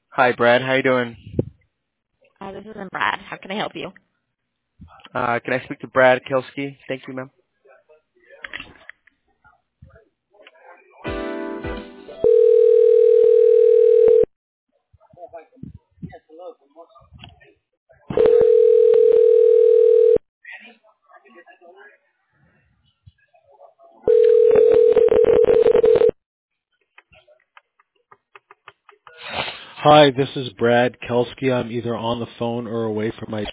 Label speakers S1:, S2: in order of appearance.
S1: Hi, Brad. How you doing?
S2: This isn't Brad. How can I help you?
S1: Can I speak to Brad Kelski? Thank you, ma'am.
S3: Hi, this is Brad Kelsky. I'm either on the phone or away from my